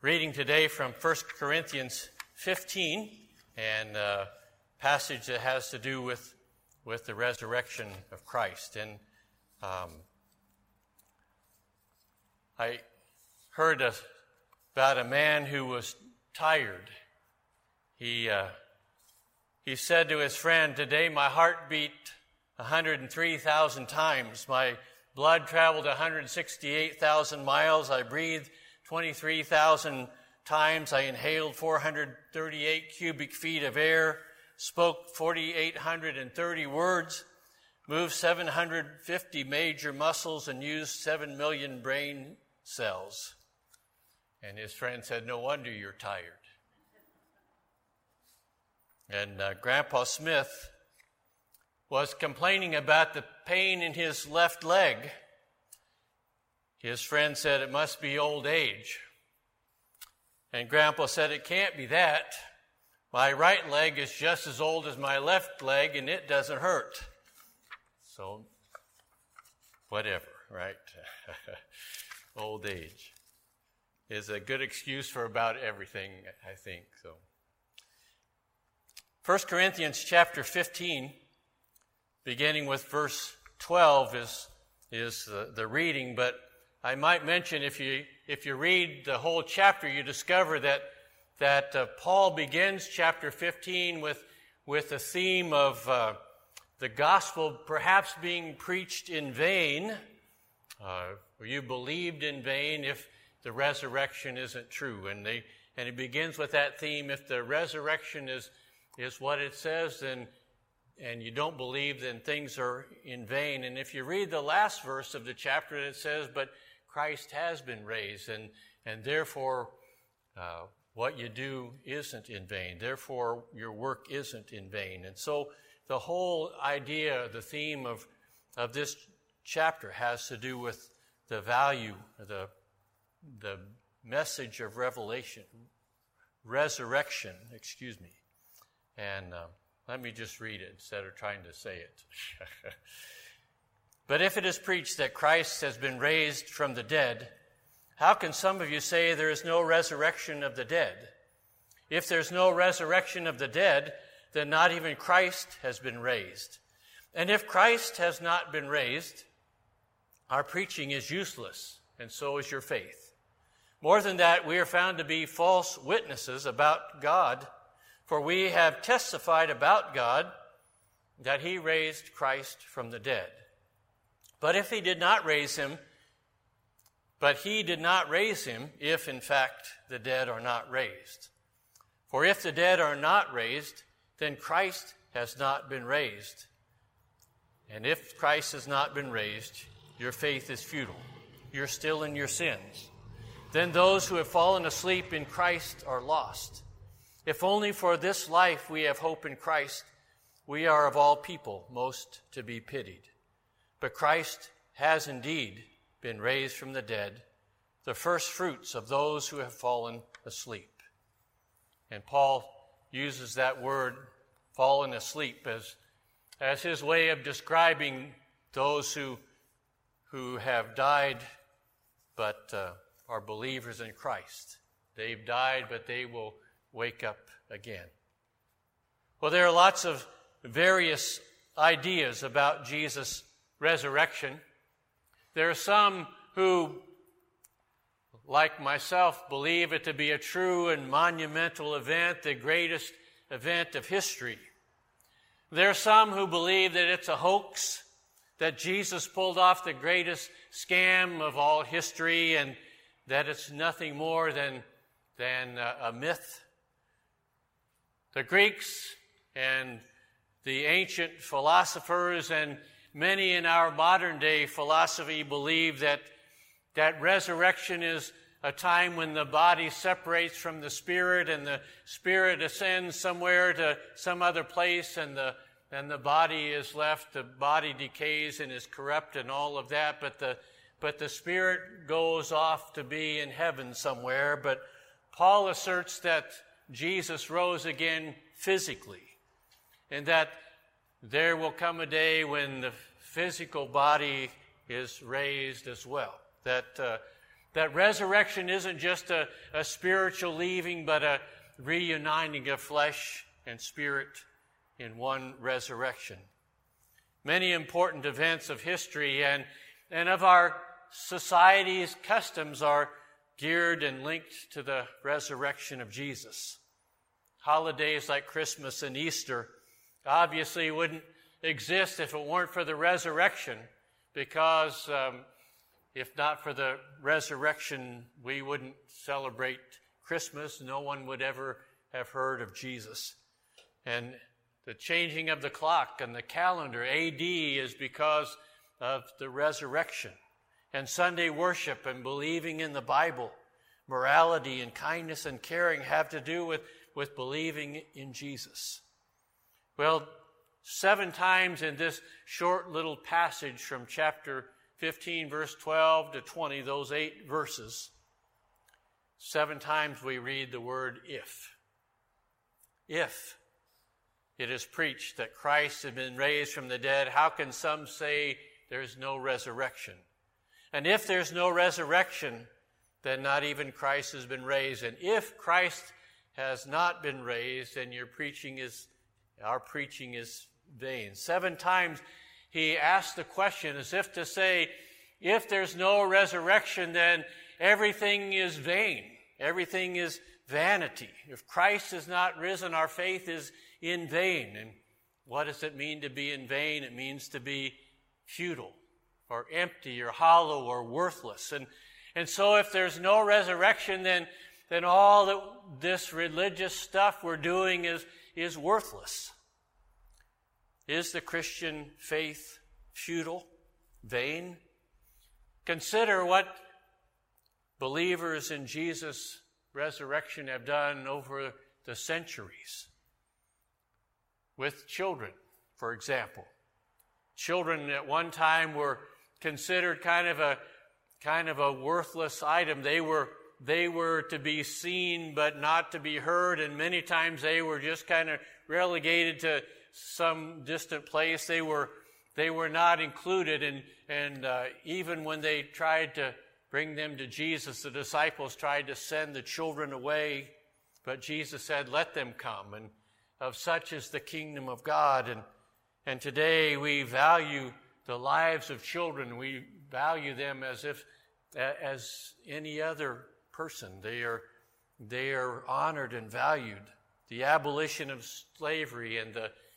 Reading today from 1 Corinthians 15, and a passage that has to do with the resurrection of Christ. And I heard about a man who was tired. He said to his friend, "Today my heart beat 103,000 times. My blood traveled 168,000 miles. I breathed 23,000 times. I inhaled 438 cubic feet of air, spoke 4,830 words, moved 750 major muscles, and used 7 million brain cells." And his friend said, "No wonder you're tired." And Grandpa Smith was complaining about the pain in his left leg. His friend said, "It must be old age." And Grandpa said, "It can't be that. My right leg is just as old as my left leg, and it doesn't hurt." So, whatever, right? Old age is a good excuse for about everything, I think. So, 1 Corinthians chapter 15, beginning with verse 12, is the reading, but I might mention, if you read the whole chapter, you discover that Paul begins chapter 15 with the theme of the gospel perhaps being preached in vain, or you believed in vain if the resurrection isn't true. And he begins with that theme. If the resurrection is what it says, and you don't believe, then things are in vain. And if you read the last verse of the chapter, it says, "But Christ has been raised, and therefore what you do isn't in vain. Therefore your work isn't in vain." And so the whole idea, the theme of this chapter has to do with the value, the message of resurrection. And let me just read it instead of trying to say it. "But if it is preached that Christ has been raised from the dead, how can some of you say there is no resurrection of the dead? If there's no resurrection of the dead, then not even Christ has been raised. And if Christ has not been raised, our preaching is useless, and so is your faith. More than that, we are found to be false witnesses about God, for we have testified about God that he raised Christ from the dead. But he did not raise him, if in fact the dead are not raised. For if the dead are not raised, then Christ has not been raised. And if Christ has not been raised, your faith is futile. You're still in your sins. Then those who have fallen asleep in Christ are lost. If only for this life we have hope in Christ, we are of all people most to be pitied. But Christ has indeed been raised from the dead, the first fruits of those who have fallen asleep." And Paul uses that word, fallen asleep, as his way of describing those who have died but are believers in Christ. They've died, but they will wake up again. Well, there are lots of various ideas about Jesus' resurrection. There are some who, like myself, believe it to be a true and monumental event, the greatest event of history. There are some who believe that it's a hoax, that Jesus pulled off the greatest scam of all history, and that it's nothing more than a myth. The Greeks and the ancient philosophers and many in our modern day philosophy believe that resurrection is a time when the body separates from the spirit, and the spirit ascends somewhere to some other place, and the body is left. The body decays and is corrupt and all of that, but the spirit goes off to be in heaven somewhere. But Paul asserts that Jesus rose again physically, and that there will come a day when the physical body is raised as well. That That resurrection isn't just a spiritual leaving, but a reuniting of flesh and spirit in one resurrection. Many important events of history and of our society's customs are geared and linked to the resurrection of Jesus. Holidays like Christmas and Easter obviously wouldn't exist if it weren't for the resurrection, because if not for the resurrection, we wouldn't celebrate Christmas. No one would ever have heard of Jesus. And the changing of the clock and the calendar, AD, is because of the resurrection. And Sunday worship and believing in the Bible, morality and kindness and caring have to do with believing in Jesus. Well, 7 times in this short little passage from chapter 15, verse 12 to 20, those 8 verses, 7 times we read the word if. If it is preached that Christ has been raised from the dead, how can some say there's no resurrection? And if there's no resurrection, then not even Christ has been raised. And if Christ has not been raised, then our preaching is vain. 7 times he asked the question as if to say, if there's no resurrection, then everything is vain. Everything is vanity. If Christ is not risen, our faith is in vain. And what does it mean to be in vain? It means to be futile or empty or hollow or worthless. And so if there's no resurrection, then all this religious stuff we're doing is worthless. Is the Christian faith futile, vain? Consider what believers in Jesus' resurrection have done over the centuries. With children, for example. Children at one time were considered kind of a worthless item. They were to be seen but not to be heard, and many times they were just kind of relegated to some distant place. They were not included, and even when they tried to bring them to Jesus, the disciples tried to send the children away, but Jesus said, "Let them come," and of such is the kingdom of God. And today we value the lives of children. We value them as any other person. They are honored and valued. The abolition of slavery and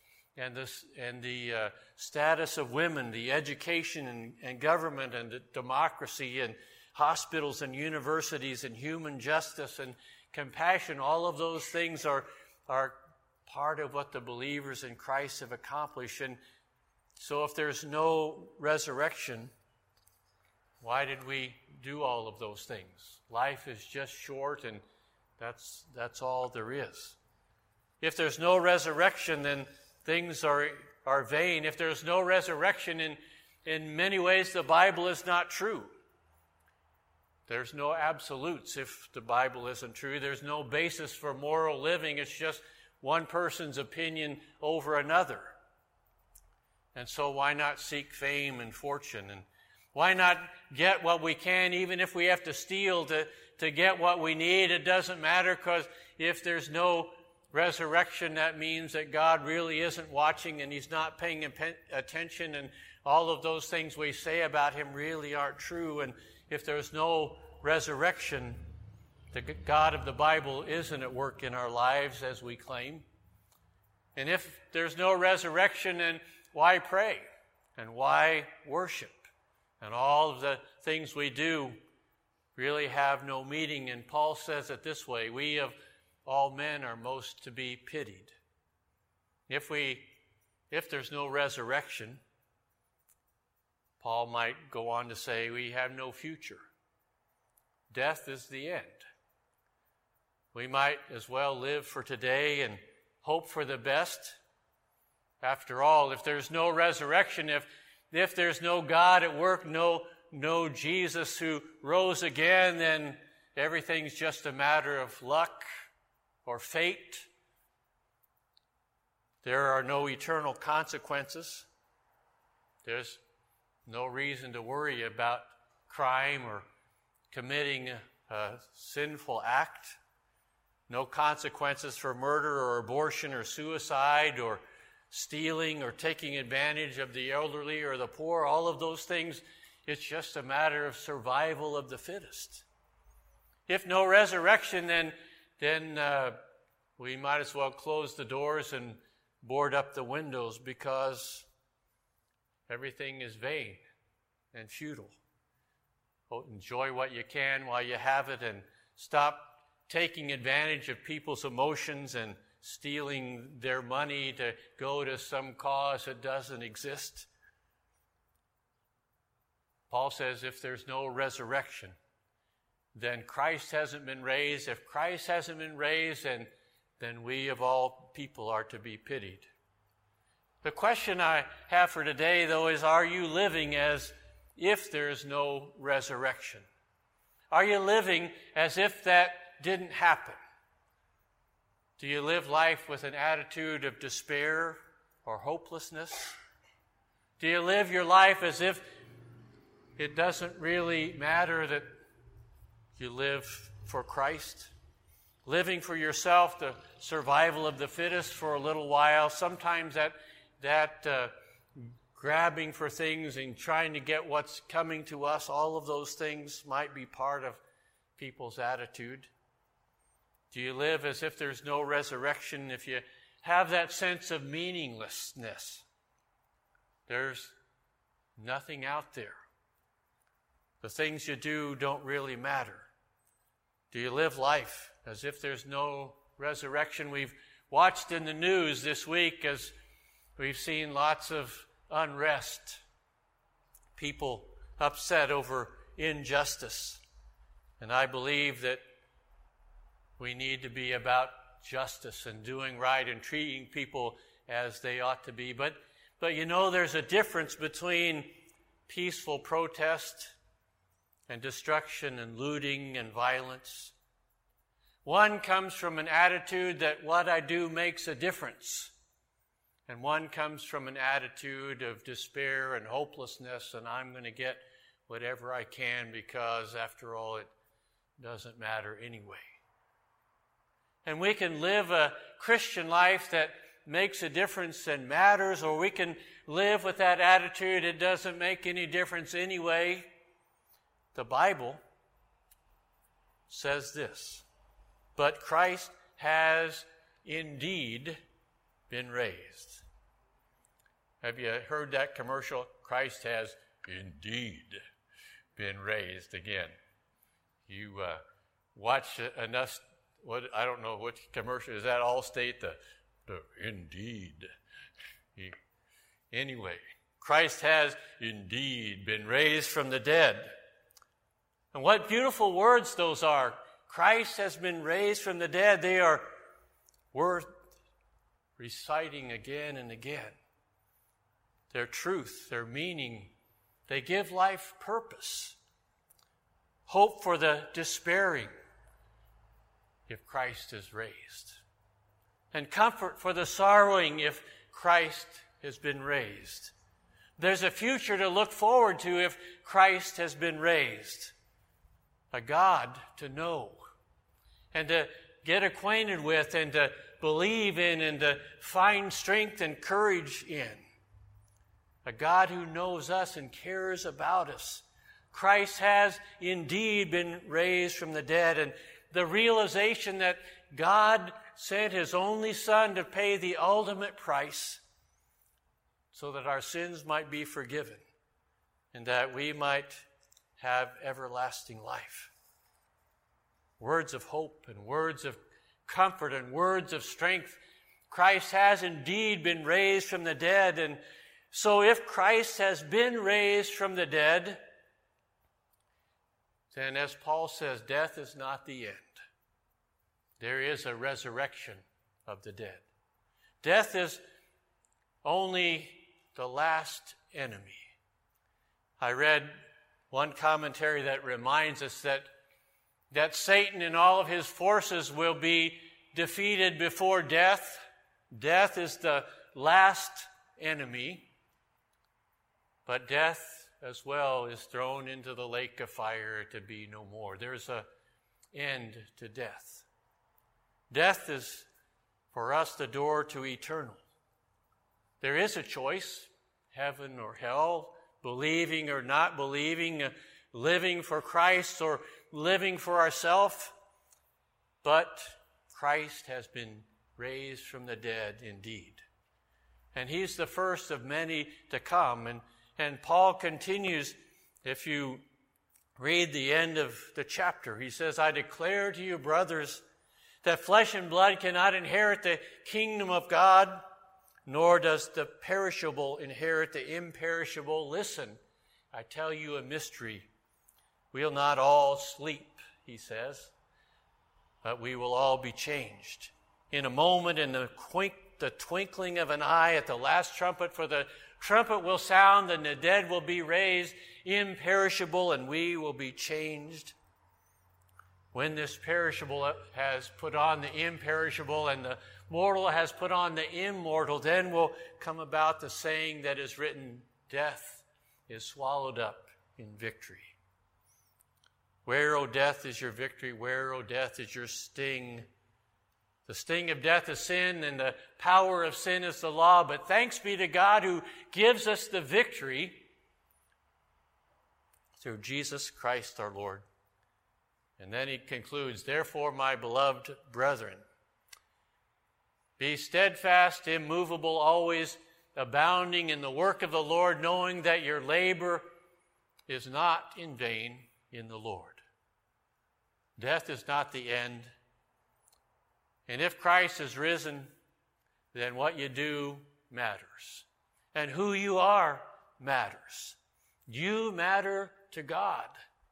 the status of women, the education and government and the democracy and hospitals and universities and human justice and compassion, all of those things are part of what the believers in Christ have accomplished. And so if there's no resurrection, why did we do all of those things? Life is just short, and that's all there is. If there's no resurrection, then things are vain. If there's no resurrection, in many ways the Bible is not true. There's no absolutes if the Bible isn't true. There's no basis for moral living. It's just one person's opinion over another. And so why not seek fame and fortune? And why not get what we can, even if we have to steal to get what we need? It doesn't matter, because if there's no resurrection, that means that God really isn't watching and He's not paying attention, and all of those things we say about Him really aren't true. And if there's no resurrection, the God of the Bible isn't at work in our lives as we claim. And if there's no resurrection, then why pray? And why worship? And all of the things we do really have no meaning. And Paul says it this way: we of all men are most to be pitied. If there's no resurrection, Paul might go on to say we have no future. Death is the end. We might as well live for today and hope for the best. After all, if there's no resurrection, if there's no God at work, no Jesus who rose again, then everything's just a matter of luck or fate. There are no eternal consequences. There's no reason to worry about crime or committing a sinful act. No consequences for murder or abortion or suicide or stealing or taking advantage of the elderly or the poor. All of those things, it's just a matter of survival of the fittest. If no resurrection, then we might as well close the doors and board up the windows, because everything is vain and futile. Enjoy what you can while you have it, and stop taking advantage of people's emotions and stealing their money to go to some cause that doesn't exist. Paul says if there's no resurrection, then Christ hasn't been raised. If Christ hasn't been raised, then we of all people are to be pitied. The question I have for today, though, is, are you living as if there's no resurrection? Are you living as if that didn't happen? Do you live life with an attitude of despair or hopelessness? Do you live your life as if it doesn't really matter that you live for Christ? Living for yourself, the survival of the fittest for a little while. Sometimes that grabbing for things and trying to get what's coming to us, all of those things might be part of people's attitude. Do you live as if there's no resurrection? If you have that sense of meaninglessness, there's nothing out there. The things you do don't really matter. Do you live life as if there's no resurrection? We've watched in the news this week as we've seen lots of unrest, people upset over injustice. And I believe that we need to be about justice and doing right and treating people as they ought to be. But you know, there's a difference between peaceful protest and destruction and looting and violence. One comes from an attitude that what I do makes a difference. And one comes from an attitude of despair and hopelessness, and I'm going to get whatever I can because, after all, it doesn't matter anyway. And we can live a Christian life that makes a difference and matters, or we can live with that attitude, it doesn't make any difference anyway. The Bible says this: but Christ has indeed been raised. Have you heard that commercial? Christ has indeed been raised again. You watch enough. I don't know which commercial is that. Allstate, the indeed. Anyway, Christ has indeed been raised from the dead. And what beautiful words those are. Christ has been raised from the dead. They are worth reciting again and again. Their truth, their meaning, they give life purpose. Hope for the despairing if Christ is raised. And comfort for the sorrowing if Christ has been raised. There's a future to look forward to if Christ has been raised. A God to know and to get acquainted with and to believe in and to find strength and courage in. A God who knows us and cares about us. Christ has indeed been raised from the dead, and the realization that God sent His only Son to pay the ultimate price so that our sins might be forgiven and that we might have everlasting life. Words of hope and words of comfort and words of strength. Christ has indeed been raised from the dead, and so if Christ has been raised from the dead, then as Paul says, death is not the end. There is a resurrection of the dead. Death is only the last enemy. I read one commentary that reminds us that Satan and all of his forces will be defeated before death. Death is the last enemy. But death, as well is thrown into the lake of fire to be no more. There's an end to death. Death is, for us, the door to eternal. There is a choice, heaven or hell, believing or not believing, living for Christ or living for ourselves. But Christ has been raised from the dead indeed. And he's the first of many to come. And Paul continues, if you read the end of the chapter, he says, I declare to you, brothers, that flesh and blood cannot inherit the kingdom of God, nor does the perishable inherit the imperishable. Listen, I tell you a mystery. We'll not all sleep, he says, but we will all be changed. In a moment, in the twinkling of an eye, at the last trumpet, for the trumpet will sound, and the dead will be raised imperishable, and we will be changed. When this perishable has put on the imperishable, and the mortal has put on the immortal, then will come about the saying that is written, death is swallowed up in victory. Where, O death, is your victory? Where, O death, is your sting? The sting of death is sin, and the power of sin is the law. But thanks be to God who gives us the victory through Jesus Christ our Lord. And then he concludes, therefore, my beloved brethren, be steadfast, immovable, always abounding in the work of the Lord, knowing that your labor is not in vain in the Lord. Death is not the end. And if Christ is risen, then what you do matters. And who you are matters. You matter to God.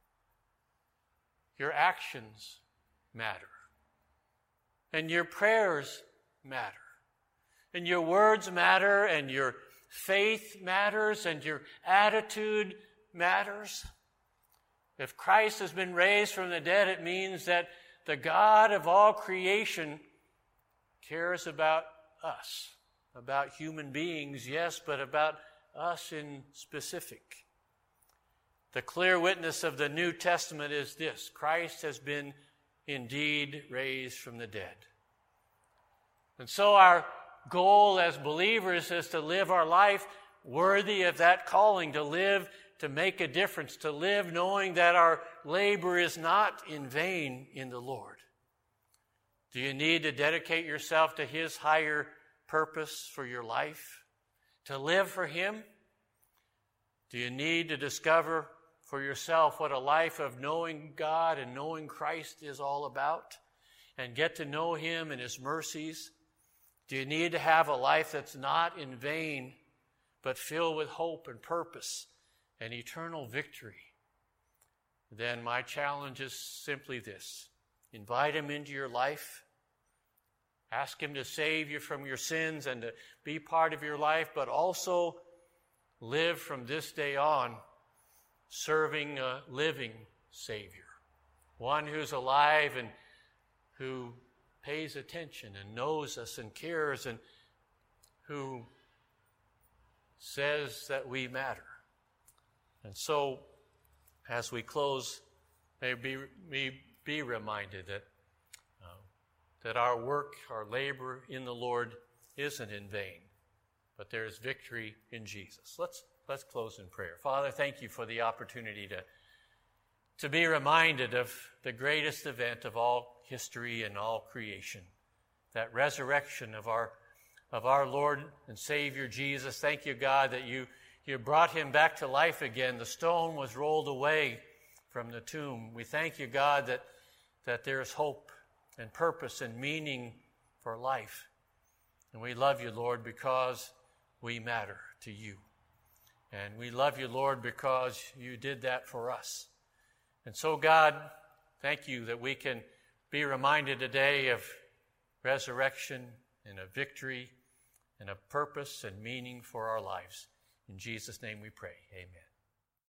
Your actions matter. And your prayers matter. And your words matter, and your faith matters, and your attitude matters. If Christ has been raised from the dead, it means that the God of all creation cares about us, about human beings, yes, but about us in specific. The clear witness of the New Testament is this: Christ has been indeed raised from the dead. And so our goal as believers is to live our life worthy of that calling, to live to make a difference, to live knowing that our labor is not in vain in the Lord. Do you need to dedicate yourself to His higher purpose for your life? To live for Him? Do you need to discover for yourself what a life of knowing God and knowing Christ is all about, and get to know Him and His mercies? Do you need to have a life that's not in vain, but filled with hope and purpose and eternal victory? Then my challenge is simply this: invite Him into your life. Ask Him to save you from your sins and to be part of your life, but also live from this day on serving a living Savior, one who's alive and who pays attention and knows us and cares, and who says that we matter. And so, as we close, may we be reminded that our work, our labor in the Lord isn't in vain, but there is victory in Jesus. Let's close in prayer. Father, thank you for the opportunity to be reminded of the greatest event of all history and all creation, that resurrection of our Lord and Savior Jesus. Thank you, God, that you brought Him back to life again. The stone was rolled away from the tomb. We thank you, God, that there is hope and purpose and meaning for life. And we love you, Lord, because we matter to you. And we love you, Lord, because you did that for us. And so, God, thank you that we can be reminded today of resurrection and of victory and of purpose and meaning for our lives. In Jesus' name we pray. Amen.